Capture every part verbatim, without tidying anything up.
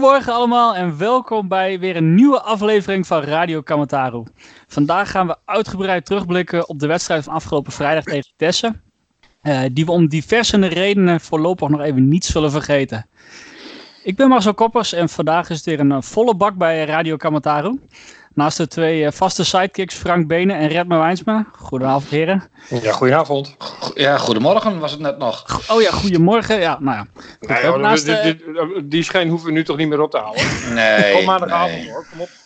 Goedemorgen allemaal en welkom bij weer een nieuwe aflevering van Radio Kamataru. Vandaag gaan we uitgebreid terugblikken op de wedstrijd van afgelopen vrijdag tegen Vitesse. Uh, die we om diverse redenen voorlopig nog even niet zullen vergeten. Ik ben Marcel Koppers en vandaag is het weer een volle bak bij Radio Kamataru. Naast de twee vaste sidekicks Frank Benen en Redmer Wijnsma. Goedenavond heren. Ja, goedenavond. Ja, goedemorgen was het net nog. Oh ja, goedemorgen. Ja, nou ja. Nee, joh, naast de... die, die, die schijn hoeven we nu toch niet meer op te houden. Nee. Kom maandagavond nee. hoor, kom op.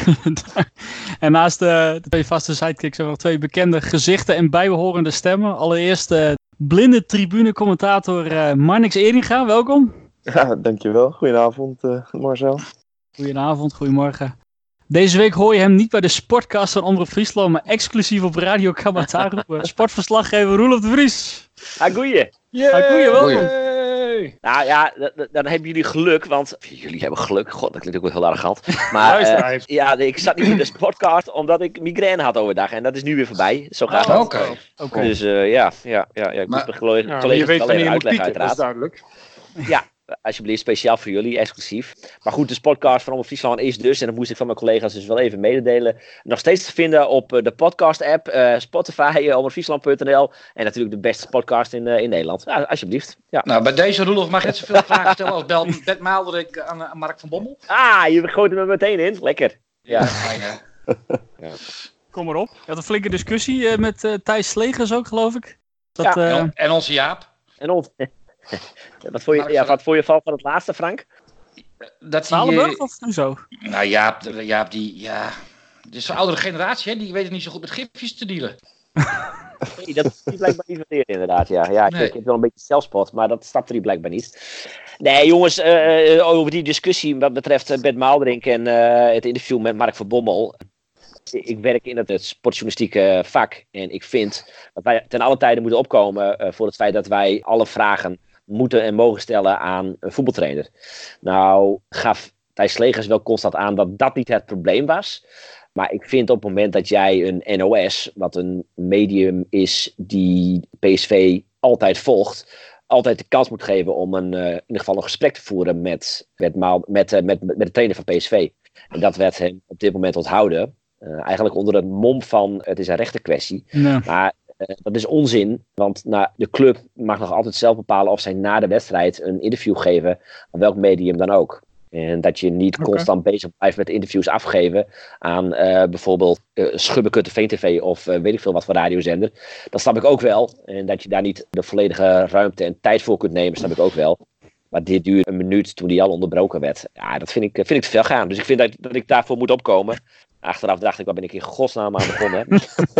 En naast de, de twee vaste sidekicks hebben we nog twee bekende gezichten en bijbehorende stemmen. Allereerst uh, blinde tribune-commentator uh, Marnix Eringa, welkom. Ja, dankjewel. Goedenavond uh, Marcel. Goedenavond, goedemorgen. Deze week hoor je hem niet bij de Sportcast van Omroep Friesland, maar exclusief op Radio Kamataru. Sportverslaggever Roelof de Vries. Ah, goeie. Ah, goeie, welkom. Yay. Nou ja, d- d- dan hebben jullie geluk, want... Jullie hebben geluk, god, dat klinkt ook wel heel arrogant. Maar Luister, uh, ja, ik zat niet in de Sportcast omdat ik migraine had overdag. En dat is nu weer voorbij. Zo gaat Oh, het. Oké. Oké. Okay. Dus uh, ja, ja, ja, ja, ik Maar- moet mijn collega, Ja, collega's je weet wel wanneer even je moet uitleggen, pieken, dat is uiteraard. duidelijk. Ja, alsjeblieft, speciaal voor jullie, exclusief. Maar goed, de Sportcast van Omroep Friesland is dus, en dat moest ik van mijn collega's dus wel even mededelen, nog steeds te vinden op uh, de podcast-app, uh, Spotify, uh, omroepfriesland punt n l en natuurlijk de beste podcast in, uh, in Nederland. Ja, alsjeblieft. Ja. Nou, bij deze Roelof mag je net zoveel vragen stellen als Bel Bert Maalderik aan, aan Mark van Bommel. Ah, je gooit hem er meteen in. Lekker. Ja. fijn, hè? Kom maar op. Je had een flinke discussie uh, met uh, Thijs Slegers ook, geloof ik. Dat, Ja. uh, En, en onze Jaap. En ons. wat vond je, ja, wat vond je van van het laatste, Frank? Dat die, Zwalenburg eh, of zo? nou, Jaap, Jaap, die, ja... Het is zo'n oudere generatie, hè? Die weet het niet zo goed met gifjes te dealen. Nee, dat is die blijkbaar niet verteerd, inderdaad. Ja, ja ik, Nee. ik heb wel een beetje zelfspot, maar dat snapte hij blijkbaar niet. Nee, jongens, uh, over die discussie wat betreft uh, Bert Maalderink en uh, het interview met Mark van Bommel. Ik werk in het, het sportjournalistieke vak en ik vind dat wij ten alle tijde moeten opkomen uh, voor het feit dat wij alle vragen moeten en mogen stellen aan een voetbaltrainer. Nou gaf Thijs Slegers wel constant aan dat dat niet het probleem was. Maar ik vind op het moment dat jij een N O S, wat een medium is die P S V altijd volgt, altijd de kans moet geven om een, uh, in ieder geval een gesprek te voeren met, met, met, met, met, met de trainer van P S V. En dat werd hem op dit moment onthouden. Uh, eigenlijk onder het mom van het is een rechtenkwestie. Nee. Maar uh, dat is onzin, want nou, de club mag nog altijd zelf bepalen of zij na de wedstrijd een interview geven aan welk medium dan ook. En dat je niet Okay. constant bezig blijft met interviews afgeven aan uh, bijvoorbeeld uh, Schubbekutte Veen T V of uh, weet ik veel wat voor radiozender. Dat snap ik ook wel. En dat je daar niet de volledige ruimte en tijd voor kunt nemen, snap ik ook wel. Maar dit duurde een minuut toen die al onderbroken werd. Ja, dat vind ik, vind ik te veel gaan. Dus ik vind dat, dat ik daarvoor moet opkomen. Achteraf dacht ik, waar ben ik in godsnaam aan begonnen? Ja,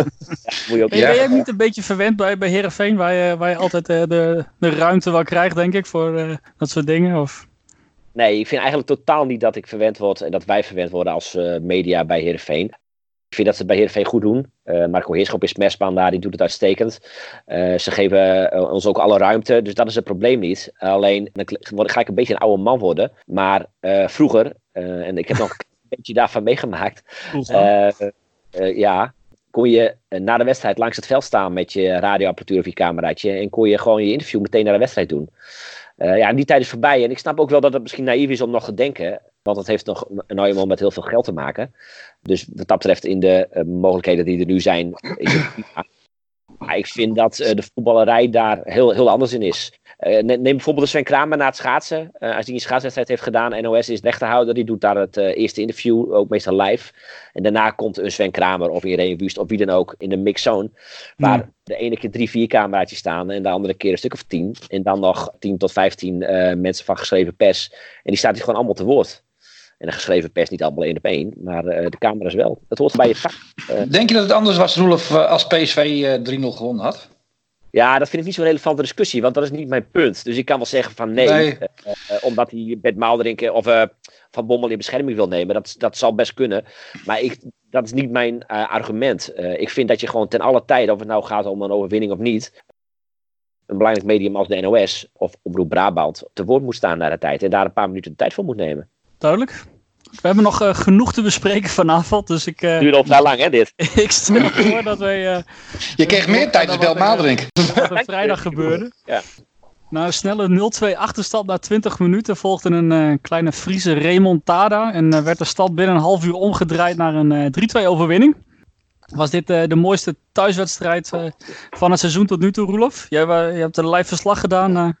moet je ook Ben, ben ja. jij niet een beetje verwend bij, bij Heerenveen, waar je, waar je altijd uh, de, de ruimte wel krijgt, denk ik, voor uh, dat soort dingen? Of... Nee, ik vind eigenlijk totaal niet dat ik verwend word en dat wij verwend worden als uh, media bij Heerenveen. Ik vind dat ze het bij Heerenveen goed doen. Uh, Marco Heerschop is mesbaan daar, die doet het uitstekend. Uh, ze geven uh, ons ook alle ruimte, dus dat is het probleem niet. Alleen dan ga ik een beetje een oude man worden. Maar uh, vroeger, uh, en ik heb nog een beetje daarvan meegemaakt. Uh, uh, ja, kon je uh, na de wedstrijd langs het veld staan met je radioapparatuur of je cameraatje. En kon je gewoon je interview meteen naar de wedstrijd doen. Uh, ja, die tijd is voorbij. En ik snap ook wel dat het misschien naïef is om nog te denken. Want het heeft nog nou eenmaal met heel veel geld te maken. Dus wat dat betreft in de uh, mogelijkheden die er nu zijn. Is het prima. Maar ik vind dat uh, de voetballerij daar heel, heel anders in is. Uh, neem bijvoorbeeld de Sven Kramer na het schaatsen. Uh, als hij een schaatswedstrijd heeft gedaan. N O S is rechterhouder. Die doet daar het uh, eerste interview. Ook meestal live. En daarna komt een Sven Kramer of Irene Wust of wie dan ook in de mixzone. Waar ja. de ene keer drie, vier cameraatjes staan. En de andere keer een stuk of tien. En dan nog tien tot vijftien uh, mensen van geschreven pers. En die staat hier gewoon allemaal te woord. En de geschreven pers niet allemaal één op één. Maar uh, de camera's wel. Dat hoort bij je vak. Uh, Denk je dat het anders was, Roelof, als P S V uh, drie nul gewonnen had? Ja, dat vind ik niet zo'n relevante discussie, want dat is niet mijn punt. Dus ik kan wel zeggen van nee, nee. Uh, uh, omdat hij Bert Maalderink of uh, Van Bommel in bescherming wil nemen. Dat, dat zal best kunnen. Maar ik, dat is niet mijn uh, argument. Uh, ik vind dat je gewoon ten alle tijde, of het nou gaat om een overwinning of niet, een belangrijk medium als de N O S of Omroep Brabant te woord moet staan naar de tijd. En daar een paar minuten de tijd voor moet nemen. Duidelijk. We hebben nog uh, genoeg te bespreken vanavond, dus ik... Uh, duurt al vrij lang, hè, dit? ik stel voor dat wij... Uh, je kreeg meer tijd dan Bert Maalderink. Wat er vrijdag gebeurde. Ja. Na een snelle nul twee achterstand na twintig minuten volgde een uh, kleine Friese remontada. En uh, werd de stad binnen een half uur omgedraaid naar een uh, drie twee overwinning. Was dit uh, de mooiste thuiswedstrijd uh, van het seizoen tot nu toe, Roelof? Jij uh, je hebt een live verslag gedaan. Uh...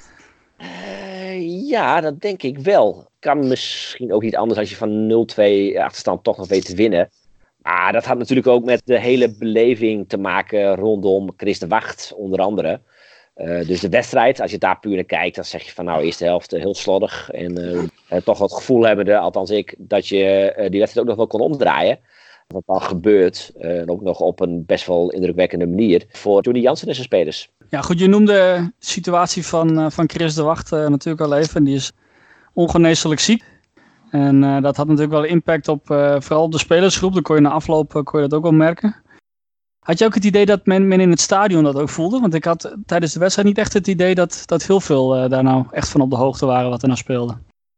Uh, ja, dat denk ik wel. Kan misschien ook niet anders als je van nul twee achterstand toch nog weet te winnen. Maar dat had natuurlijk ook met de hele beleving te maken rondom Chris de Wacht, onder andere. Uh, dus de wedstrijd, als je daar puur naar kijkt, dan zeg je van nou, eerste helft uh, heel slordig. En uh, uh, toch wat gevoel hebben, althans ik, dat je uh, die wedstrijd ook nog wel kon omdraaien. Wat dan gebeurt, uh, en ook nog op een best wel indrukwekkende manier, voor Johnny Jansen en zijn spelers. Ja goed, je noemde de situatie van, uh, van Chris de Wacht uh, natuurlijk al even. Die is ongeneeslijk ziek. En uh, dat had natuurlijk wel impact op, uh, vooral op de spelersgroep. Dan kon je na afloop uh, kon je dat ook wel merken. Had je ook het idee dat men, men in het stadion dat ook voelde? Want ik had tijdens de wedstrijd niet echt het idee dat, dat heel veel uh, daar nou echt van op de hoogte waren wat er nou speelde.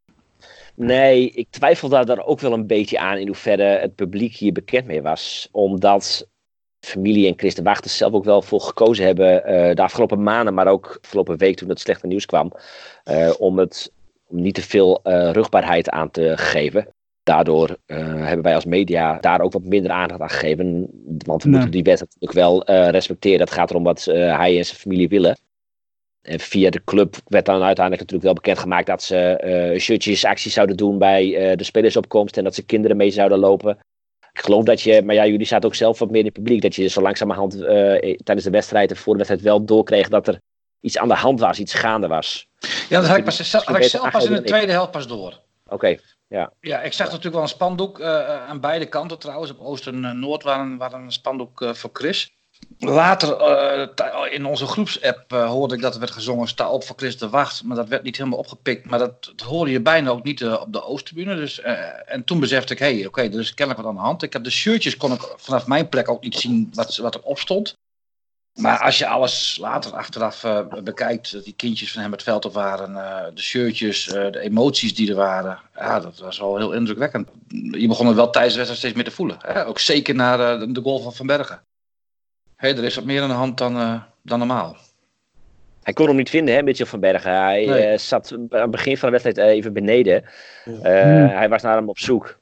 Nee, ik twijfel daar, daar ook wel een beetje aan in hoeverre het publiek hier bekend mee was. Omdat familie en Chris de Wacht er zelf ook wel voor gekozen hebben uh, de afgelopen maanden, maar ook afgelopen week toen het slechte nieuws kwam. Uh, om, het, om niet te veel uh, rugbaarheid aan te geven. Daardoor uh, hebben wij als media daar ook wat minder aandacht aan gegeven. Want we nee. moeten die wedstrijd natuurlijk wel uh, respecteren. Het gaat erom wat uh, hij en zijn familie willen. En via de club werd dan uiteindelijk natuurlijk wel bekendgemaakt dat ze uh, shirtjes, acties zouden doen bij uh, de spelersopkomst. En dat ze kinderen mee zouden lopen. Ik geloof dat je, maar ja, jullie zaten ook zelf wat meer in het publiek. Dat je zo langzamerhand uh, tijdens de wedstrijd en voor de wedstrijd wel doorkreeg dat er iets aan de hand was, iets gaande was. Ja, dat had ik, pas, had ik zelf pas in de tweede helft pas door. Oké. Okay. Ja. ja, ik zag natuurlijk wel een spandoek uh, aan beide kanten trouwens. Op Oost en uh, Noord waren, waren een spandoek uh, voor Chris. Later uh, in onze groepsapp uh, hoorde ik dat er werd gezongen sta op voor Chris de Wacht. Maar dat werd niet helemaal opgepikt. Maar dat, dat hoorde je bijna ook niet uh, op de Oosttribune. Dus, uh, en toen besefte ik, hé, hey, oké, okay, er is kennelijk wat aan de hand. Ik heb de shirtjes, kon ik vanaf mijn plek ook niet zien wat, wat erop stond. Maar als je alles later achteraf uh, bekijkt, die kindjes van hem het veld op waren, uh, de shirtjes, uh, de emoties die er waren, ja, dat was wel heel indrukwekkend. Je begon het wel tijdens de wedstrijd steeds meer te voelen. Hè? Ook zeker na uh, de goal van Van Bergen. Hey, er is wat meer aan de hand dan, uh, dan normaal. Hij kon hem niet vinden, hè, Mitchell van Bergen. Hij nee. uh, zat aan het begin van de wedstrijd uh, even beneden. Uh, hmm. Hij was naar hem op zoek.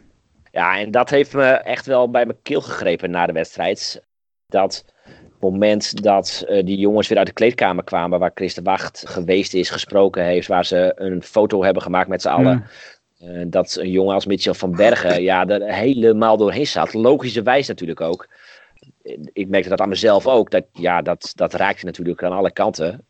Ja, en dat heeft me echt wel bij mijn keel gegrepen na de wedstrijd. Dat moment dat uh, die jongens weer uit de kleedkamer kwamen, waar Chris de Wacht geweest is, gesproken heeft, waar ze een foto hebben gemaakt met z'n allen. Hmm. Uh, dat een jongen als Mitchell van Bergen ja, er helemaal doorheen zat. Logischerwijs natuurlijk ook. Ik merkte dat aan mezelf ook. Dat, ja, dat, dat raakte natuurlijk aan alle kanten.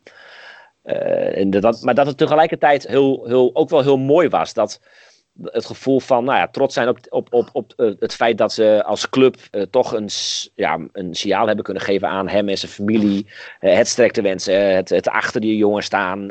Uh, en dat, maar dat het tegelijkertijd heel, heel, ook wel heel mooi was. Dat het gevoel van nou ja, trots zijn op, op, op, op uh, het feit dat ze als club uh, toch een, ja, een signaal hebben kunnen geven aan hem en zijn familie. Uh, het sterkte wensen, uh, het, het achter die jongen staan.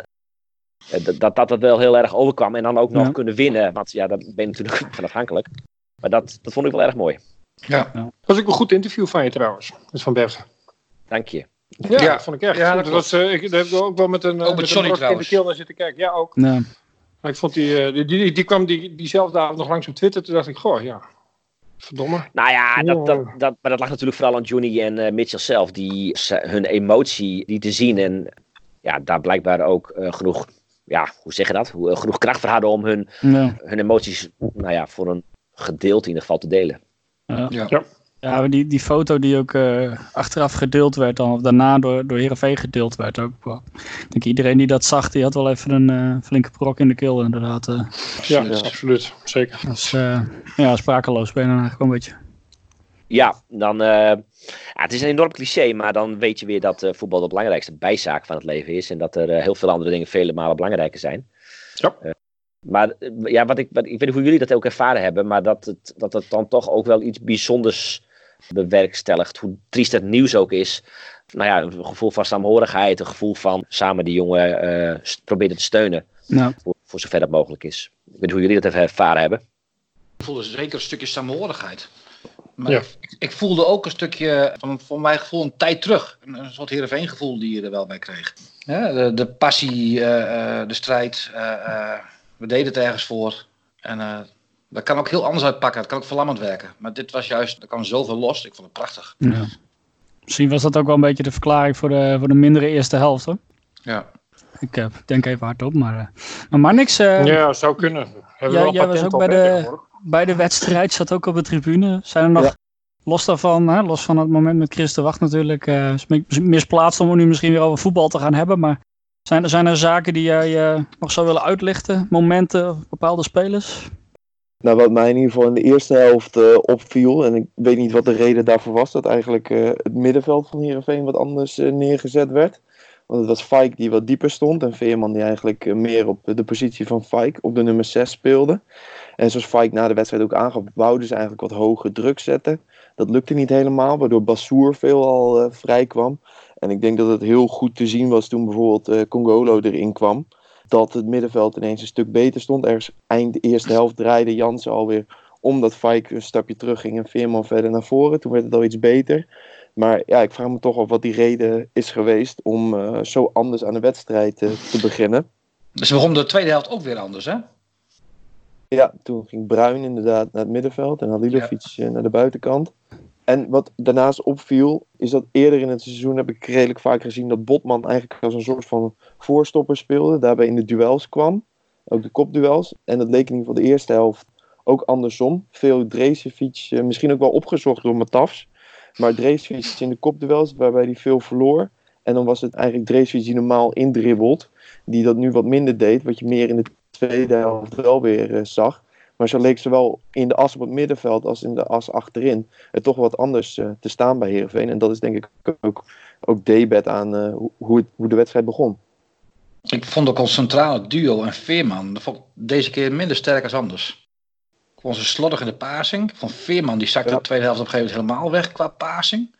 Uh, dat, dat dat het wel heel erg overkwam. En dan ook nog ja. kunnen winnen. Want ja, daar ben je natuurlijk van afhankelijk. Maar dat, dat vond ik wel erg mooi. Ja, dat was ook een goed interview van je trouwens, met Van Bergen. Dank je. Ja, ja, dat vond ik echt. Ja, dat dat was, uh, ik, daar heb ik ook wel met een, ook met met Johnny een in de keel naar zitten kijken. Ja, ook. Ja. Maar ik vond die, uh, die, die, die kwam die, diezelfde avond nog langs op Twitter. Toen dacht ik, goh, ja, verdomme. Nou ja, dat, dat, dat, maar dat lag natuurlijk vooral aan Johnny en uh, Mitchell zelf. Die hun emotie die te zien en ja, daar blijkbaar ook uh, genoeg, ja, hoe zeg je dat? Hoe, uh, genoeg kracht voor hadden om hun, ja. hun emoties, nou ja, voor een gedeelte in ieder geval te delen. Ja, ja. ja. ja die, die foto die ook uh, achteraf gedeeld werd, dan, of daarna door, door Heerenveen gedeeld werd ook. Well, ik denk iedereen die dat zag, die had wel even een uh, flinke prok in de keel inderdaad. Uh. Ja, ja, absoluut. Zeker. Dat is uh, ja, sprakeloos ben je dan eigenlijk wel een beetje. Ja, dan, uh, ja, het is een enorm cliché, maar dan weet je weer dat uh, voetbal de belangrijkste bijzaak van het leven is. En dat er uh, heel veel andere dingen vele malen belangrijker zijn. Ja. Uh, Maar ja, wat ik, wat, ik weet niet hoe jullie dat ook ervaren hebben, maar dat het, dat het dan toch ook wel iets bijzonders bewerkstelligt. Hoe triest het nieuws ook is. Nou ja, een gevoel van saamhorigheid, een gevoel van samen die jongen uh, proberen te steunen. Ja. Voor, voor zover dat mogelijk is. Ik weet niet hoe jullie dat even ervaren hebben. Ik voelde zeker een stukje saamhorigheid. Maar ja. ik, ik voelde ook een stukje, van, voor mijn gevoel, een tijd terug. Een, een soort Heerenveen gevoel die je er wel bij kreeg. Ja, de, de passie, uh, uh, de strijd. Uh, uh, We deden het ergens voor. En uh, dat kan ook heel anders uitpakken. Het kan ook verlammend werken. Maar dit was juist, er kwam zoveel los. Ik vond het prachtig. Ja. Misschien was dat ook wel een beetje de verklaring voor de, voor de mindere eerste helft, hoor. Ja. Ik uh, denk even hardop, maar, uh, maar, maar niks. Uh, ja, zou kunnen. Hebben ja, we jij was ook bij de, bij de wedstrijd, zat ook op de tribune. Zijn er nog, ja. los daarvan, hè, los van het moment met Chris de Wacht natuurlijk, uh, misplaatst om nu misschien weer over voetbal te gaan hebben, maar zijn er, zijn er zaken die jij uh, nog zou willen uitlichten? Momenten of bepaalde spelers? Nou, wat mij in ieder geval in de eerste helft uh, opviel, en ik weet niet wat de reden daarvoor was, dat eigenlijk uh, het middenveld van Heerenveen wat anders uh, neergezet werd. Want het was Fijk die wat dieper stond en Veerman die eigenlijk uh, meer op de positie van Fijk op de nummer zes speelde. En zoals Fijk na de wedstrijd ook aangaf, wouden ze eigenlijk wat hoge druk zetten. Dat lukte niet helemaal, waardoor Bassoer veelal uh, vrij kwam. En ik denk dat het heel goed te zien was toen bijvoorbeeld uh, Congolo erin kwam. Dat het middenveld ineens een stuk beter stond. Ergens eind de eerste helft draaide Jansen alweer omdat Fijk een stapje terug ging en Veerman verder naar voren. Toen werd het al iets beter. Maar ja, ik vraag me toch af wat die reden is geweest om uh, zo anders aan de wedstrijd uh, te beginnen. Dus we begonnen de tweede helft ook weer anders, hè? Ja, toen ging Bruin inderdaad naar het middenveld en Halilovic ja. naar de buitenkant. En wat daarnaast opviel, is dat eerder in het seizoen heb ik redelijk vaak gezien dat Botman eigenlijk als een soort van voorstopper speelde. Daarbij in de duels kwam, ook de kopduels. En dat leek in ieder geval de eerste helft ook andersom. Veel Dresevic, misschien ook wel opgezocht door Matafs. Maar Dresevic in de kopduels, waarbij hij veel verloor. En dan was het eigenlijk Dresevic die normaal indribbelt, die dat nu wat minder deed, wat je meer in de tweede helft wel weer uh, zag. Maar zo leek zowel in de as op het middenveld als in de as achterin het toch wat anders uh, te staan bij Heerenveen. En dat is denk ik ook, ook debet aan uh, hoe, het, hoe de wedstrijd begon. Ik vond ook ons centrale duo en Veerman dat vond ik deze keer minder sterk als anders. Ik vond ze slordig in de passing. Van Veerman die zakte ja. de tweede helft op een gegeven moment helemaal weg qua passing.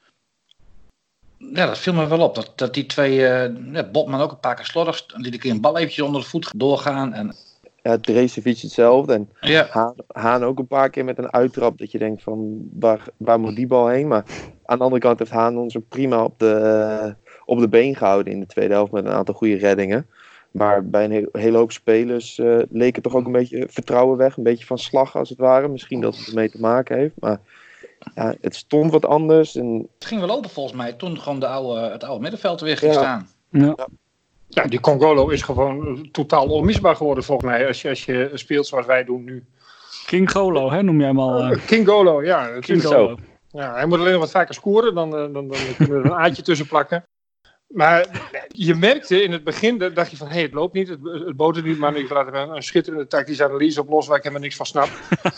Ja, dat viel me wel op. Dat, dat die twee, uh, ja, Botman ook een paar keer slordig, liet ik een bal eventjes onder de voet doorgaan. En... Ja, Dresevic hetzelfde. En ja. Haan, Haan ook een paar keer met een uittrap dat je denkt van waar, waar moet die bal heen? Maar aan de andere kant heeft Haan ons prima op de, uh, op de been gehouden in de tweede helft met een aantal goede reddingen. Maar bij een he- hele hoop spelers uh, leek het toch ook een beetje vertrouwen weg. Een beetje van slag als het ware. Misschien dat het ermee te maken heeft. Maar ja, het stond wat anders. En... Het ging wel open volgens mij. Toen gewoon de oude, het oude middenveld weer ging ja. staan. Ja. Ja. Ja, die Congolo is gewoon totaal onmisbaar geworden volgens mij. Als je, als je speelt zoals wij doen nu. King Golo, hè, noem jij hem al. Uh... King Golo, ja. King Golo. Ja, hij moet alleen nog wat vaker scoren. Dan, dan, dan, dan kunnen we er een aatje tussen plakken. Maar je merkte in het begin, dacht je van, hé, hey, het loopt niet, het, het botert niet, maar ik laat er een, een schitterende tactische analyse op los waar ik helemaal niks van snap.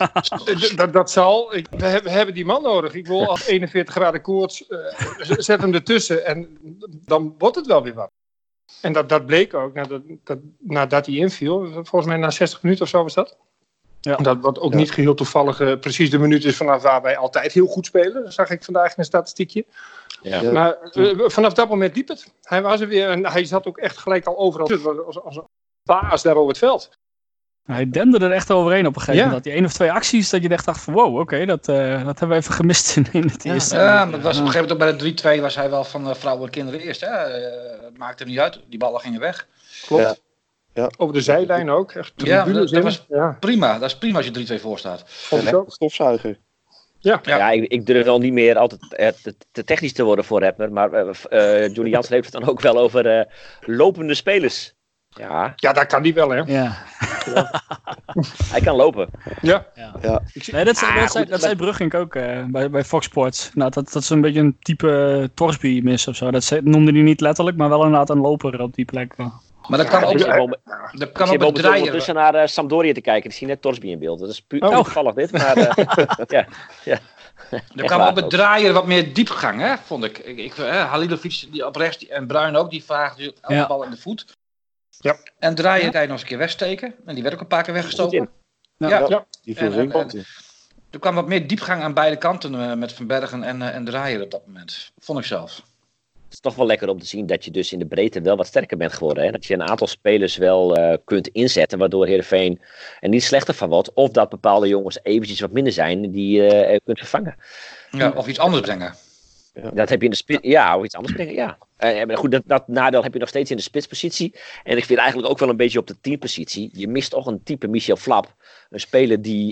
dat, dat zal, ik, we, hebben, we hebben die man nodig. Ik wil als eenenveertig graden koorts, uh, zet hem ertussen en dan wordt het wel weer wat. En dat, dat bleek ook, nadat, dat, nadat hij inviel, volgens mij na zestig minuten of zo was dat. Ja. Dat wat ook ja. niet geheel toevallig uh, precies de minuut is vanaf waar wij altijd heel goed spelen. Dat zag ik vandaag in een statistiekje. Ja. Maar uh, vanaf dat moment liep het. Hij was er weer en hij zat ook echt gelijk al overal als, als een baas daar over het veld. Hij demde er echt overheen op een gegeven moment. Ja. Die één of twee acties dat je echt dacht van wow, oké, okay, dat, uh, dat hebben we even gemist in, in het ja. eerste. Ja, maar het was op een gegeven moment ook bij de drie twee was hij wel van uh, vrouwen en kinderen eerst. Hè? Uh, het maakte hem niet uit, die ballen gingen weg. Klopt. Ja. Ja. Over de zijlijn ook. Echt ja, dat, dat was ja. prima. Dat is prima als je drie twee voor staat. Een echte stofzuiger. Ja, ja. ja ik, ik durf wel niet meer altijd uh, te, te technisch te worden voor Redmer. Maar uh, uh, Johnny Jansen heeft het dan ook wel over uh, lopende spelers. Ja. ja, dat kan hij wel, hè? Ja. ja. Hij kan lopen. Ja. ja. ja. Nee, dat, ah, dat, zei, dat zei Brugink ook uh, bij, bij Fox Sports. Nou, dat, dat is een beetje een type uh, Torsby mis of zo. Dat zei, noemde hij niet letterlijk, maar wel inderdaad een loper op die plek. Maar dat kan ja, ook... Ik zit kan ook draaien. ondertussen naar uh, Sampdoria te kijken. Ik zie net Torsby in beeld. Dat is puur oh. toevallig dit. Maar uh, ja, ja. Er kwam op het draaien wat meer diepgang, hè, vond ik. ik, ik hè, Halilovic die op rechts die, en Bruin ook, die vragen elke ja. bal in de voet. Ja. En draaien ja. kan je nog eens een keer wegsteken. En die werd ook een paar keer weggestoken. Ja, ja. ja. Die viel en, en, en, er kwam wat meer diepgang aan beide kanten uh, met Van Bergen en, uh, en draaien op dat moment. Vond ik zelf. Het is toch wel lekker om te zien dat je dus in de breedte wel wat sterker bent geworden. Hè? Dat je een aantal spelers wel uh, kunt inzetten, waardoor Heerenveen er niet slechter van wordt. Of dat bepaalde jongens eventjes wat minder zijn die je uh, kunt vervangen. Ja, of iets anders brengen. Ja. Dat heb je in de spits. Ja, of iets anders brengen, ja. Uh, goed, dat, dat nadeel heb je nog steeds in de spitspositie. En ik vind eigenlijk ook wel een beetje op de teampositie. Je mist toch een type Michel Flap. Een speler die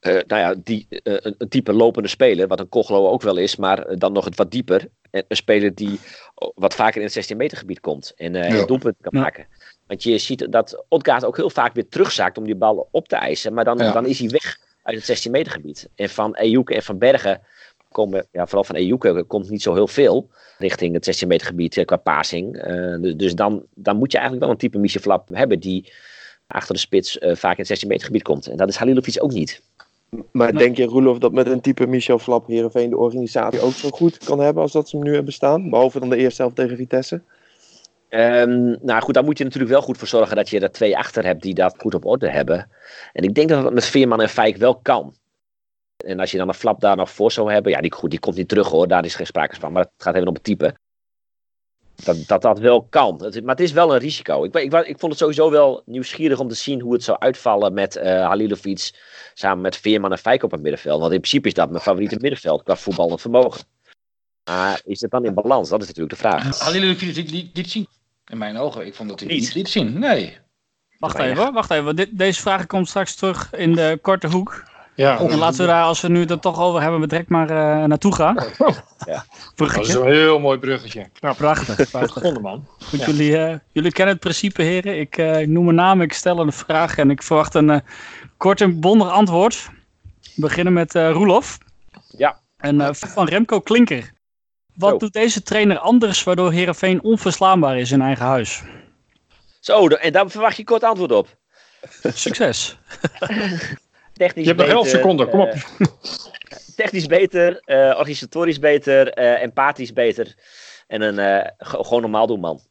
Uh, nou ja, die, uh, een, een type lopende speler, wat een Koglo ook wel is, maar uh, dan nog het wat dieper. En een speler die wat vaker in het zestien meter gebied komt en uh, ja. doelpunten kan ja. maken. Want je ziet dat Odgaard ook heel vaak weer terugzaakt om die bal op te eisen, maar dan, ja. dan is hij weg uit het zestien meter gebied. En van Ejuke en van Bergen komen, ja, vooral van Ejuke komt niet zo heel veel richting het zestien meter gebied uh, qua passing. Uh, dus dus dan, dan moet je eigenlijk wel een type Michel Flap hebben die achter de spits uh, vaak in het zestien meter gebied komt. En dat is Halilovic ook niet. Maar denk je, Roelof, dat met een type Michel Flap Heerenveen de organisatie ook zo goed kan hebben als dat ze hem nu hebben staan? Behalve dan de eerste helft tegen Vitesse? Um, nou goed, daar moet je natuurlijk wel goed voor zorgen dat je er twee achter hebt die dat goed op orde hebben. En ik denk dat dat met Veerman en Fijk wel kan. En als je dan een Flap daar nog voor zou hebben, ja, die, goed, die komt niet terug hoor, daar is geen sprake van. Maar het gaat even om het type. Dat, dat dat wel kan. Maar het is wel een risico. Ik, ik, ik vond het sowieso wel nieuwsgierig om te zien hoe het zou uitvallen met uh, Halilovic samen met Veerman en Fijk op het middenveld. Want in principe is dat mijn favoriete middenveld qua voetballend vermogen. Maar is het dan in balans? Dat is natuurlijk de vraag. Halilovic liet niet, niet zien. In mijn ogen. Ik vond dat hij niet, niet liet zien. Nee. Wacht even hoor. Wacht even. Dit, deze vraag komt straks terug in de korte hoek. Ja, en laten we daar, als we nu het er toch over hebben, direct maar uh, naartoe gaan. Ja. Dat is een heel mooi bruggetje. Knap. Prachtig. prachtig. man. Goed, ja. jullie, uh, jullie kennen het principe, heren. Ik, uh, ik noem een naam, ik stel een vraag en ik verwacht een uh, kort en bondig antwoord. We beginnen met uh, Roelof. Ja. En uh, van Remco Klinker. Wat Zo. doet deze trainer anders waardoor Heerenveen onverslaanbaar is in eigen huis? Zo, en daar verwacht je kort antwoord op. Succes. Technisch je hebt nog elf seconden, kom op. Uh, technisch beter, uh, organisatorisch beter, uh, empathisch beter. En een uh, g- gewoon normaal doen, man.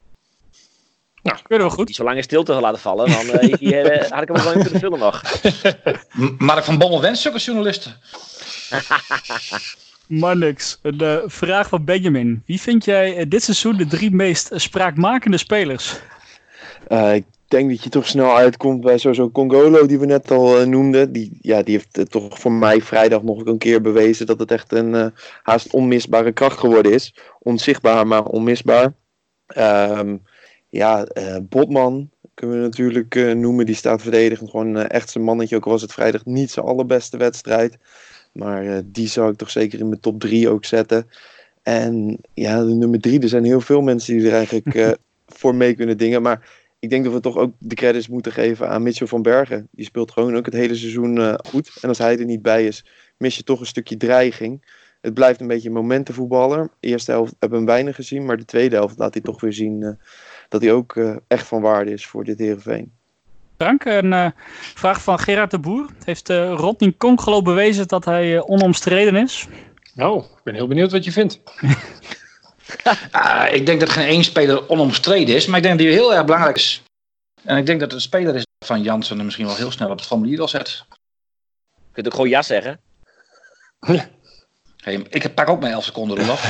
Nou, kunnen we goed. Die zo lang in stilte laten vallen, dan uh, hier, uh, had ik hem wel in kunnen vullen nog. Mark van Bommel wenst zulke journalisten. Maar niks. Een uh, vraag van Benjamin. Wie vind jij uh, dit seizoen de drie meest uh, spraakmakende spelers? Uh, ik denk dat je toch snel uitkomt bij sowieso Congolo, die we net al uh, noemden. Die, ja, die heeft uh, toch voor mij vrijdag nog een keer bewezen dat het echt een uh, haast onmisbare kracht geworden is. Onzichtbaar, maar onmisbaar. Um, ja, uh, Botman kunnen we natuurlijk uh, noemen. Die staat verdedigend gewoon uh, echt zijn mannetje. Ook al was het vrijdag niet zijn allerbeste wedstrijd. Maar uh, die zou ik toch zeker in mijn top drie ook zetten. En ja, de nummer drie. Er zijn heel veel mensen die er eigenlijk uh, voor mee kunnen dingen. Maar ik denk dat we toch ook de credits moeten geven aan Mitchell van Bergen. Die speelt gewoon ook het hele seizoen uh, goed. En als hij er niet bij is, mis je toch een stukje dreiging. Het blijft een beetje een momentenvoetballer. De eerste helft hebben we hem weinig gezien. Maar de tweede helft laat hij toch weer zien uh, dat hij ook uh, echt van waarde is voor dit Heerenveen. Dank. Een uh, vraag van Gerard de Boer. Heeft uh, Rodney Congolo bewezen dat hij uh, onomstreden is? Nou, ik ben heel benieuwd wat je vindt. uh, ik denk dat geen één speler onomstreden is, maar ik denk dat hij heel erg belangrijk is. En ik denk dat een speler is van Jansen er misschien wel heel snel op het formulier al zet. Je kunt ook gewoon ja zeggen. Hey, ik pak ook mijn elf seconden erop.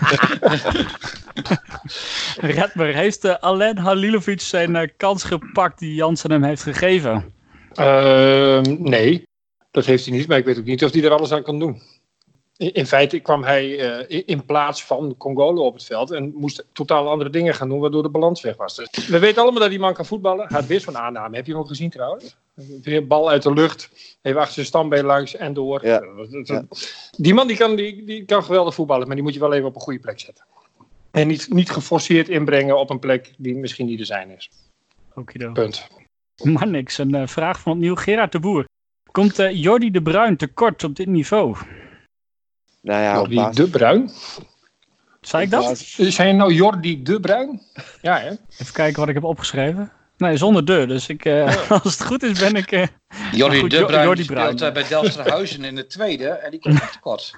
Redmer, heeft uh, Alen Halilovic zijn uh, kans gepakt die Jansen hem heeft gegeven? Uh, nee, dat heeft hij niet. Maar ik weet ook niet of hij er alles aan kan doen. In, in feite kwam hij uh, in, in plaats van Congolo op het veld. En moest totaal andere dingen gaan doen, waardoor de balans weg was. Dus we weten allemaal dat die man kan voetballen. Hij had weer zo'n aanname. Heb je hem ook gezien trouwens? Weer bal uit de lucht. Even achter zijn stambeen langs en door. Ja. Ja. Die man die kan, die, die kan geweldig voetballen. Maar die moet je wel even op een goede plek zetten. En niet, niet geforceerd inbrengen op een plek die misschien niet de zijn is. Okido. Punt. Maar niks. Een uh, vraag van opnieuw Gerard de Boer. Komt uh, Jordi de Bruin tekort op dit niveau? Nou ja, Jordi basis... de Bruin? Zei ik dat? Zijn je nou Jordi de Bruin? Ja, hè? Even kijken wat ik heb opgeschreven. Nee, zonder de. Dus ik, uh, ja. als het goed is ben ik... Uh, Jordi goed, de Bruin Jordi speelt Bruin. Uh, bij Delfsterhuizen in de tweede en die komt echt tekort.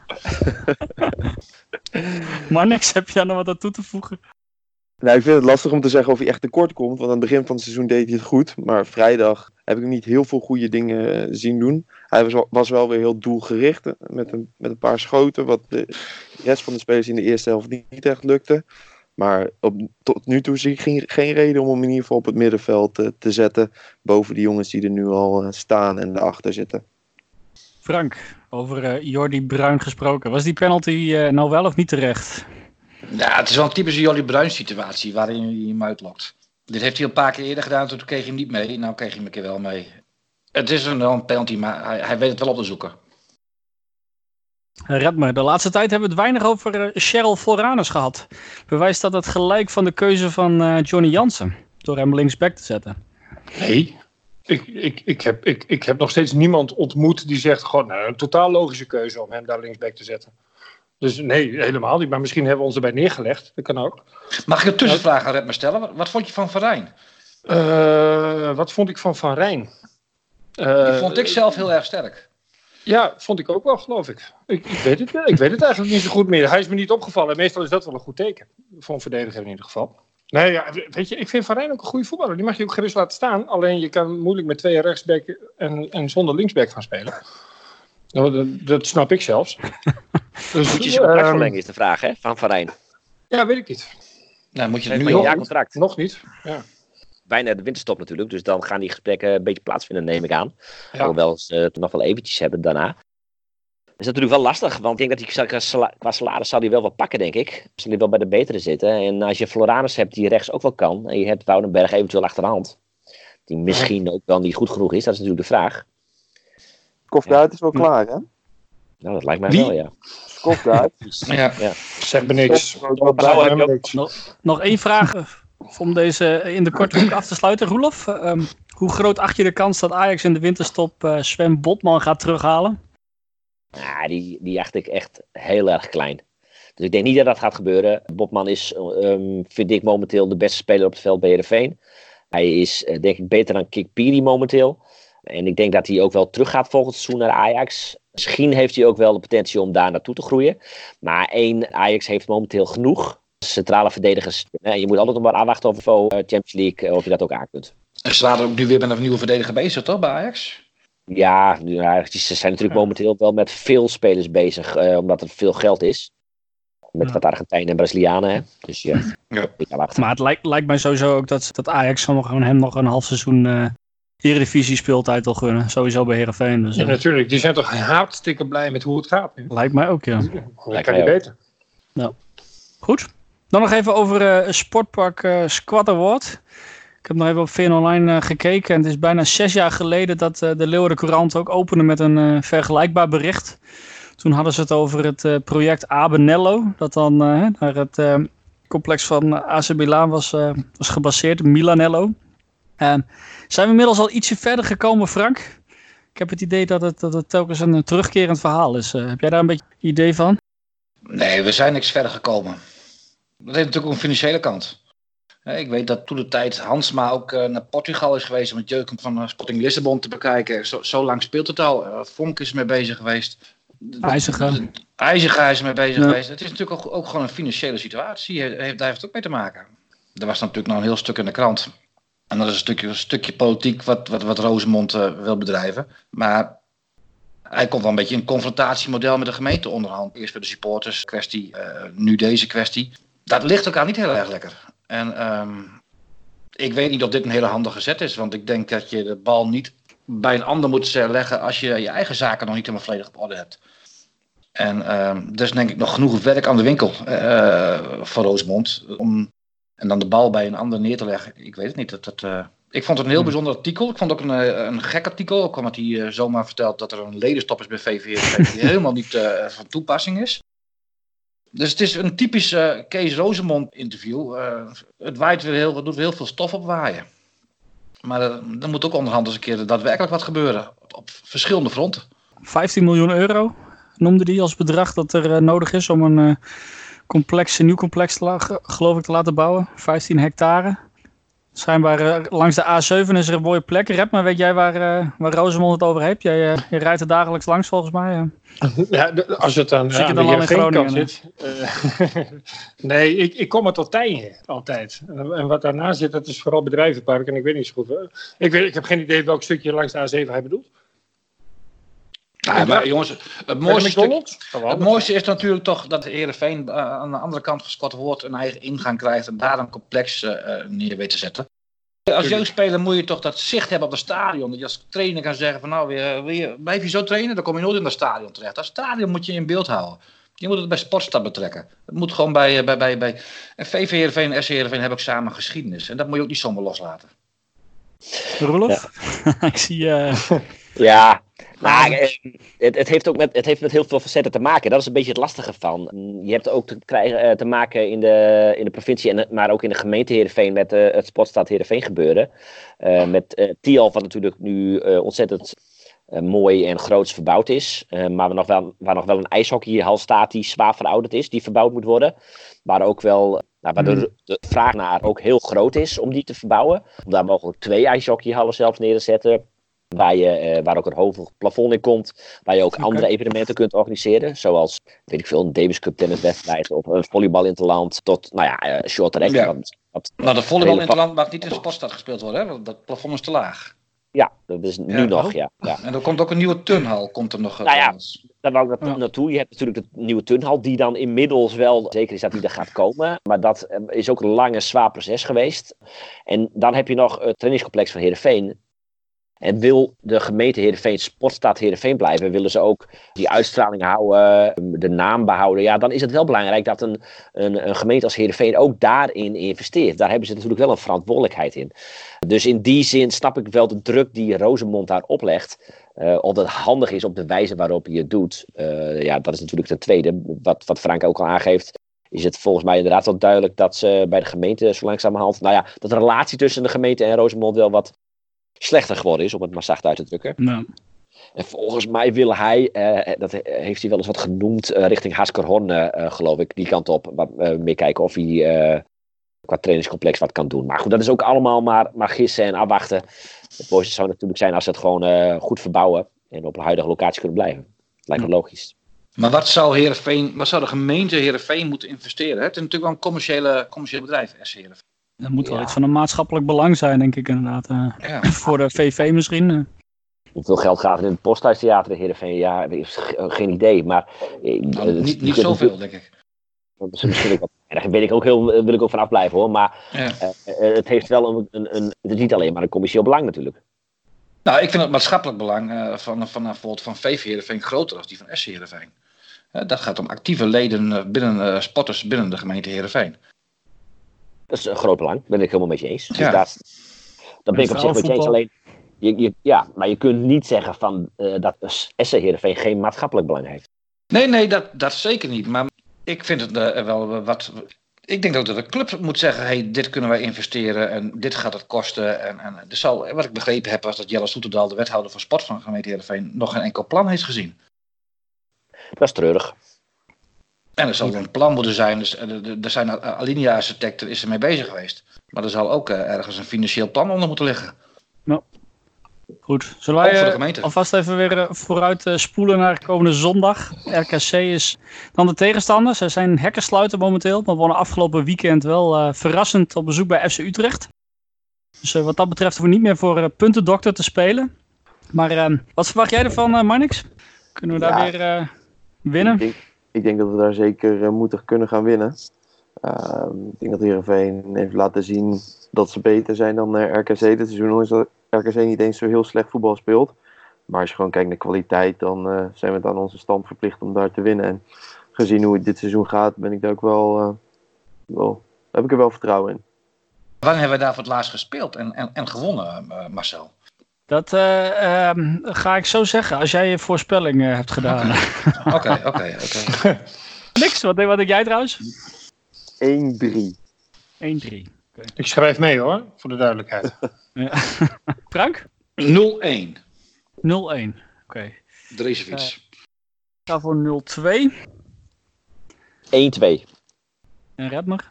Maar niks, heb je daar nog wat aan toe te voegen? Nou, ik vind het lastig om te zeggen of hij echt tekort komt. Want aan het begin van het seizoen deed hij het goed. Maar vrijdag heb ik hem niet heel veel goede dingen zien doen. Hij was wel, was wel weer heel doelgericht. Met een, met een paar schoten. Wat de rest van de spelers in de eerste helft niet, niet echt lukte. Maar op, tot nu toe zie ik geen, geen reden om hem in ieder geval op het middenveld te, te zetten. Boven de jongens die er nu al uh, staan en erachter zitten. Frank, over uh, Jordi Bruin gesproken. Was die penalty uh, nou wel of niet terecht? Ja, het is wel een typische Jordi Bruin situatie waarin je hem uitlokt. Dit heeft hij al een paar keer eerder gedaan, toen kreeg je hem niet mee. Nou kreeg je hem een keer wel mee. Het is een, een penalty, maar hij, hij weet het wel op te zoeken. Redmer, de laatste tijd hebben we het weinig over uh, Cheryl Floranus gehad. Bewijst dat het gelijk van de keuze van uh, Johnny Jansen. Door hem linksback te zetten. Nee, ik, ik, ik, heb, ik, ik heb nog steeds niemand ontmoet die zegt... Gewoon, nou, een totaal logische keuze om hem daar linksback te zetten. Dus nee, helemaal niet. Maar misschien hebben we ons erbij neergelegd. Dat kan ook. Mag ik een tussenvraag aan Redmer stellen? Wat, wat vond je van Van Rijn? Uh, wat vond ik van Van Rijn? Uh, Die vond ik zelf heel erg sterk. Ja, vond ik ook wel, geloof ik. Ik, ik, weet het, ik weet het eigenlijk niet zo goed meer. Hij is me niet opgevallen. Meestal is dat wel een goed teken. Voor een verdediger in ieder geval. Nee, ja, weet je, ik vind Van Rijn ook een goede voetballer. Die mag je ook gerust laten staan. Alleen je kan moeilijk met twee rechtsback en, en zonder linksback gaan spelen. Nou, dat, dat snap ik zelfs. Dus, moet je zijn contract verlengen, is de vraag, hè, van Van Rijn? Ja, weet ik niet. Nou, moet je het nu nu een nog jaar contract. Nog niet, ja. Bijna de winterstop natuurlijk, dus dan gaan die gesprekken een beetje plaatsvinden, neem ik aan. Ja. Hoewel ze het nog wel eventjes hebben daarna. Dat is natuurlijk wel lastig, want ik denk dat hij qua salaris zal hij wel wat pakken, denk ik. Zal hij wel bij de betere zitten. En als je Floranus hebt die rechts ook wel kan, en je hebt Woudenberg eventueel achterhand, die misschien ook wel niet goed genoeg is, dat is natuurlijk de vraag. Skofgaard ja. is wel klaar, hè? Nou, dat lijkt mij Wie? wel, ja. Skofgaard. ja. ja. Zeg me niks. Nog, nog één vraag om deze in de korte hoek af te sluiten. Roelof, um, hoe groot acht je de kans dat Ajax in de winterstop uh, Sven Botman gaat terughalen? Ja, die, die acht ik echt heel erg klein. Dus ik denk niet dat dat gaat gebeuren. Botman is, um, vind ik, momenteel de beste speler op het veld bij Heerenveen. Hij is, uh, denk ik, beter dan Kikpiri momenteel. En ik denk dat hij ook wel terug gaat volgend seizoen naar Ajax. Misschien heeft hij ook wel de potentie om daar naartoe te groeien. Maar één, Ajax heeft momenteel genoeg centrale verdedigers. Je moet altijd nog maar aanwachten of uh, Champions League, of je dat ook aan kunt. En ze waren ook nu weer met een nieuwe verdediger bezig, toch, bij Ajax? Ja, nu, ze zijn natuurlijk momenteel wel met veel spelers bezig, uh, omdat er veel geld is. Met ja. wat Argentijnen en Brazilianen. Hè? Dus ja, ja. Ik ga wachten. Maar het lijkt, lijkt mij sowieso ook dat, dat Ajax gewoon hem nog een half seizoen uh, Eredivisie speeltijd wil gunnen. Sowieso bij Heerenveen. Dus, uh. ja, natuurlijk. Die zijn toch hartstikke blij met hoe het gaat nu. Lijkt mij ook, ja. Dat kan niet beter. Nou, goed. Dan nog even over uh, Sportpark uh, Squad Award. Ik heb nog even op V N Online uh, gekeken. En het is bijna zes jaar geleden dat uh, de Leeuwarden Courant ook opende met een uh, vergelijkbaar bericht. Toen hadden ze het over het uh, project Abenello. Dat dan uh, naar het uh, complex van A C Milan was, uh, was gebaseerd. Milanello. Uh, zijn we inmiddels al ietsje verder gekomen, Frank? Ik heb het idee dat het, dat het telkens een, een terugkerend verhaal is. Uh, heb jij daar een beetje idee van? Nee, we zijn niks verder gekomen. Dat heeft natuurlijk ook een financiële kant. Ik weet dat toen de tijd Hansma ook uh, naar Portugal is geweest om het jeugd van uh, Sporting Lissabon te bekijken. Zo, zo lang speelt het al. Uh, Vonk is mee bezig geweest. IJzerga. IJzerga is mee bezig ja. geweest. Het is natuurlijk ook, ook gewoon een financiële situatie. Heeft, daar heeft het ook mee te maken. Er was natuurlijk nog een heel stuk in de krant. En dat is een stukje, een stukje politiek wat, wat, wat Rosemond uh, wil bedrijven. Maar hij komt wel een beetje in een confrontatiemodel met de gemeente onderhand. Eerst bij de supporters kwestie, uh, nu deze kwestie. Dat ligt elkaar niet heel erg lekker. En um, ik weet niet of dit een hele handige zet is. Want ik denk dat je de bal niet bij een ander moet leggen als je je eigen zaken nog niet helemaal volledig op orde hebt. En um, er is denk ik nog genoeg werk aan de winkel uh, voor Rosemond. Om, en dan de bal bij een ander neer te leggen. Ik weet het niet. Dat, dat, uh, ik vond het een heel bijzonder artikel. Ik vond het ook een, een gek artikel. Ook omdat hij uh, zomaar vertelt dat er een ledenstop is bij V V Heerenveen die helemaal niet uh, van toepassing is. Dus het is een typisch uh, Kees Rosemond interview. Uh, het waait weer heel, doet weer heel veel stof opwaaien. Maar uh, er moet ook onderhand eens een keer daadwerkelijk wat gebeuren. Op verschillende fronten. vijftien miljoen euro noemde hij als bedrag dat er uh, nodig is om een uh, complex, een nieuw complex te la- geloof ik te laten bouwen. vijftien hectare. Schijnbaar uh, langs de A zeven is er een mooie plek. Rep, maar weet jij waar, uh, waar Rosemond het over heeft? Jij uh, je rijdt er dagelijks langs volgens mij. Uh. Ja, de, als het aan, Zit je aan dan de al in Groningen? zit. Uh, nee, ik, ik kom er tot Tijen altijd. En, en wat daarna zit, dat is vooral bedrijvenpark. En ik weet niet zo goed. Uh, ik, weet, ik heb geen idee welk stukje langs de A zeven hij bedoelt. Ja, maar jongens, het mooiste, stuk, het mooiste is natuurlijk toch dat de Heerenveen uh, aan de andere kant van Squad Award een eigen ingang krijgt en daar een complex uh, neer weet te zetten. Als jeugdspeler moet je toch dat zicht hebben op het stadion. Dat je als trainer kan zeggen van nou, wil je, blijf je zo trainen, dan kom je nooit in dat stadion terecht. Dat stadion moet je in beeld houden. Je moet het bij Sportstad betrekken. Het moet gewoon bij, bij, bij, bij en V V Heerenveen en S C Heerenveen hebben ook samen geschiedenis. En dat moet je ook niet zomaar loslaten. Roelof? Ja. Ik zie... Uh... Ja, nou, het, het, heeft ook met, het heeft met heel veel facetten te maken. Dat is een beetje het lastige van. Je hebt ook te, krijgen, te maken in de, in de provincie, en, maar ook in de gemeente Heerenveen met uh, het Sportstad Heerenveen gebeuren. Uh, met uh, Tialf, wat natuurlijk nu uh, ontzettend uh, mooi en groots verbouwd is. Uh, maar waar nog, wel, waar nog wel een ijshockeyhal staat die zwaar verouderd is, die verbouwd moet worden. Waar ook wel... Nou, waar de, de vraag naar ook heel groot is om die te verbouwen. Om daar mogelijk twee ijshockeyhallen zelfs neer te zetten. Waar, je, uh, waar ook een hoog plafond in komt. Waar je ook okay. andere evenementen kunt organiseren. Zoals, weet ik veel, een Davis Cup tenniswedstrijd. Of een volleybal in het land. Tot, nou ja, uh, short track. Ja. Wat, wat nou, de volleybal in het land mag niet in de sportstad gespeeld worden. Hè? Want dat plafond is te laag. Ja, dat is nu ja, nog, ja, ja. En er komt ook een nieuwe turnhal. Komt er nog. Nou ja, daar wou ik dat ja. naartoe. Je hebt natuurlijk de nieuwe turnhal. Die dan inmiddels wel, zeker is dat die er gaat komen. Maar dat is ook een lange, zwaar proces geweest. En dan heb je nog het trainingscomplex van Heerenveen. En wil de gemeente Heerenveen, Sportstad Heerenveen blijven, willen ze ook die uitstraling houden, de naam behouden. Ja, dan is het wel belangrijk dat een, een, een gemeente als Heerenveen ook daarin investeert. Daar hebben ze natuurlijk wel een verantwoordelijkheid in. Dus in die zin snap ik wel de druk die Rosemond daar oplegt. Uh, of dat handig is op de wijze waarop je het doet. Uh, ja, dat is natuurlijk ten tweede. Wat, wat Frank ook al aangeeft, is het volgens mij inderdaad wel duidelijk dat ze bij de gemeente zo langzamerhand, nou ja, dat de relatie tussen de gemeente en Rosemond wel wat slechter geworden is, om het maar zacht uit te drukken. Nou. En volgens mij wil hij, uh, dat heeft hij wel eens wat genoemd, uh, richting Haskerhorn, uh, geloof ik, die kant op, wat, uh, meer kijken of hij uh, qua trainingscomplex wat kan doen. Maar goed, dat is ook allemaal maar, maar gissen en afwachten. Het mooiste zou natuurlijk zijn als ze het gewoon uh, goed verbouwen en op een huidige locatie kunnen blijven. Lijkt me ja. logisch. Maar wat zou Heerenveen, wat zou de gemeente Heerenveen moeten investeren? Hè? Het is natuurlijk wel een commerciële, commercieel bedrijf, S C Heerenveen. Dat moet wel ja. iets van een maatschappelijk belang zijn, denk ik inderdaad. Uh, ja. Voor de V V misschien. Uh. Hoeveel geld gaat er in het Posthuistheater in Heerenveen? Ja, geen idee. Maar, nou, uh, niet niet zoveel, denk ik. Dat is misschien ook, daar weet ik ook heel, wil ik ook vanaf blijven hoor. Maar ja. uh, uh, het heeft wel een, een, een. Het is niet alleen maar een commercieel belang natuurlijk. Nou, ik vind het maatschappelijk belang uh, van, van, bijvoorbeeld van V V Heerenveen groter dan die van S C Heerenveen. Uh, dat gaat om actieve leden uh, binnen uh, sporters binnen de gemeente Heerenveen. Dat is een groot belang, daar ben ik helemaal met je eens. Dus ja. daar, dat ben ik op zich met je eens. Alleen, je, je, ja, maar je kunt niet zeggen van, uh, dat S C Heerenveen geen maatschappelijk belang heeft. Nee, nee, dat, dat zeker niet. Maar ik vind het uh, wel wat... Ik denk dat de club moet zeggen, hey, dit kunnen wij investeren en dit gaat het kosten. En, en er zal, wat ik begrepen heb, was dat Jelle Soeterdal, de wethouder van sport van de gemeente Heerenveen, nog geen enkel plan heeft gezien. Dat is treurig. En er zal een plan moeten zijn, dus er zijn alinea-architecten is er mee bezig geweest. Maar er zal ook uh, ergens een financieel plan onder moeten liggen. Nou, goed. Zullen wij uh, alvast even weer uh, vooruit uh, spoelen naar komende zondag. R K C is dan de tegenstander. Ze zijn hekkensluiter momenteel, maar wonnen afgelopen weekend wel uh, verrassend op bezoek bij F C Utrecht. Dus uh, wat dat betreft hoeven we niet meer voor uh, puntendokter te spelen. Maar uh, wat verwacht jij ervan, uh, Marnix? Kunnen we daar ja, weer uh, winnen? Ik denk, ik denk dat we daar zeker uh, moeten kunnen gaan winnen. Uh, ik denk dat Heerenveen heeft laten zien dat ze beter zijn dan uh, R K C dit seizoen. Is dat R K C niet eens zo heel slecht voetbal speelt. Maar als je gewoon kijkt naar kwaliteit, dan uh, zijn we het aan onze stand verplicht om daar te winnen. En gezien hoe het dit seizoen gaat, ben ik daar ook wel, uh, wel heb ik er wel vertrouwen in. Wanneer hebben we daar voor het laatst gespeeld en, en, en gewonnen, uh, Marcel? Dat uh, um, ga ik zo zeggen, als jij je voorspelling uh, hebt gedaan. Oké, oké, oké. Niks, wat, wat denk jij trouwens? één drie. één drie. Okay. Ik schrijf mee hoor, voor de duidelijkheid. Ja. Frank? nul-één. nul-één, oké. Okay. Drezevic. Uh, ik ga voor nul-twee. één twee. En Redmer?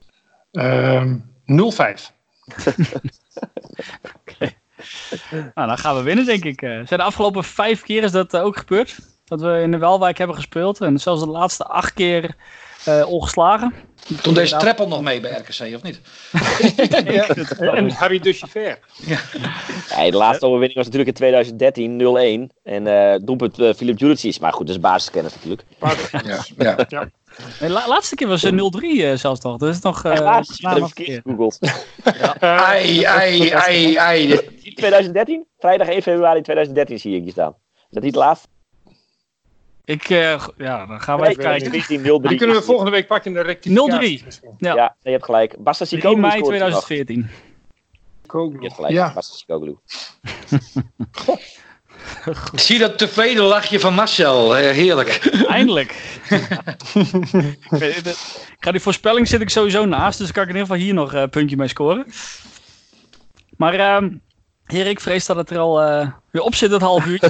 Uh, nul-vijf. Oké. Nou, dan gaan we winnen, denk ik. Uh, zijn de afgelopen vijf keer is dat uh, ook gebeurd. Dat we in de Welwijk hebben gespeeld. En zelfs de laatste acht keer uh, ongeslagen. Toen deed Streppel nog mee bij R K C, of niet? Ja. En Harry Duchefer. Ja. Ja, de laatste overwinning was natuurlijk in twintig dertien, nul-één. En uh, doelpunt uh, Filip Juricic. Maar goed, dat is basiskennis natuurlijk. Ja, ja. Ja. De la- laatste keer was uh, nul drie uh, zelfs toch. Dat is nog... Uh, Echt waar? Ik heb verkeerd gegoogeld. Ja. Ai, ai, ai, ai. twintig dertien? Vrijdag één februari twintig dertien zie ik hier staan. Is dat niet de laatste? Ik, uh, ja, dan gaan we nee, even kijken. dertien, nul drie. Die kunnen we volgende week pakken in de rectificatie. nul drie. Ja. Ja, je hebt gelijk. Basta drie mei twintig veertien. Je hebt gelijk, Ja. Basicoglu. Ik zie dat tevreden lachje van Marcel. Eh, heerlijk. Eindelijk. ik, weet het, ik ga die voorspelling zit ik sowieso naast, dus kan ik in ieder geval hier nog een uh, puntje mee scoren. Maar uh, heer, ik vrees dat het er al uh, weer op zit, het half uurtje.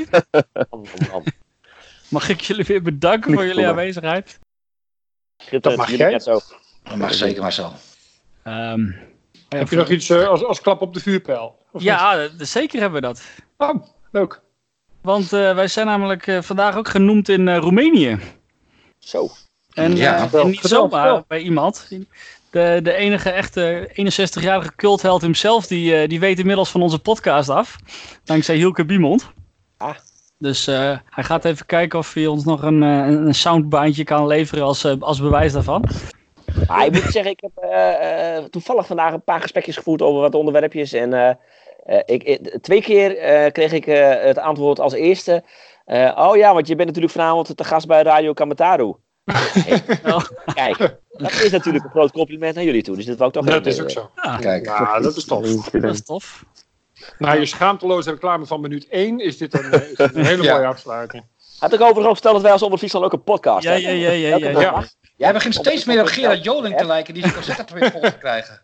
Mag ik jullie weer bedanken voor jullie aanwezigheid? Dat mag jij. Net zo. Dat mag zeker, Marcel. Um, Heb je nog iets uh, als, als klap op de vuurpijl? Of ja, uh, zeker hebben we dat. Oh, leuk. Want uh, wij zijn namelijk uh, vandaag ook genoemd in uh, Roemenië. Zo. En, uh, Ja, en niet zomaar bij iemand. De, de enige echte eenenzestigjarige cultheld hemzelf, die, uh, die weet inmiddels van onze podcast af. Dankzij Hielke Biemond. Ah. Dus uh, hij gaat even kijken of hij ons nog een, uh, een soundbaantje kan leveren als, uh, als bewijs daarvan. Maar ik moet zeggen, ik heb uh, uh, toevallig vandaag een paar gesprekjes gevoerd over wat onderwerpjes. En uh, uh, ik, ik, twee keer uh, kreeg ik uh, het antwoord als eerste. Uh, oh ja, want je bent natuurlijk vanavond te gast bij Radio Kamataru. Hey, oh. Kijk, dat is natuurlijk een groot compliment naar jullie toe. Dus dat wou ik toch Dat even, is ook zo. Ja, Kijk. Ja, dat is tof. dat is tof. Na je schaamteloze reclame van minuut één is dit een, is dit een hele Ja. mooie afsluiting. Had ik overigens verteld dat wij als Onder Friesland ook een podcast Ja, ja, ja, ja, ja, ja. ja. Jij begint steeds meer op Gerard Joling te lijken, die zijn concerten weer vol te krijgen.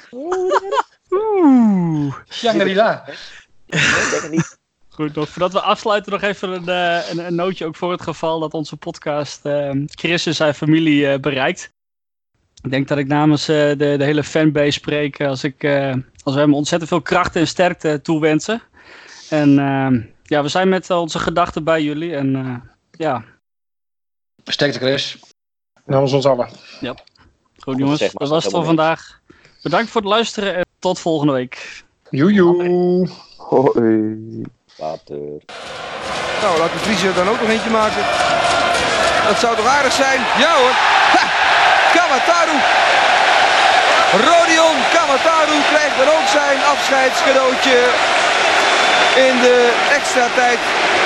Oeh. Shangri-La. Ik denk het niet. Goed, nog, voordat we afsluiten nog even een, uh, een, een nootje ook voor het geval dat onze podcast uh, Chris en zijn familie uh, bereikt. Ik denk dat ik namens uh, de, de hele fanbase spreek als, ik, uh, als we hem ontzettend veel kracht en sterkte toewensen. En uh, ja, we zijn met uh, onze gedachten bij jullie en uh, ja. Sterkte, Chris. Namens ons allen. Goed jongens, Zeg maar, dat was het voor helemaal vandaag. Bedankt voor het luisteren en tot volgende week. Joejoe. Hoi. Later. Nou, laat de Vriezer dan ook nog eentje maken. Dat zou toch aardig zijn? Ja hoor. Ha! Kamataru. Rodion Kamataru krijgt dan ook zijn afscheidscadeautje in de extra tijd.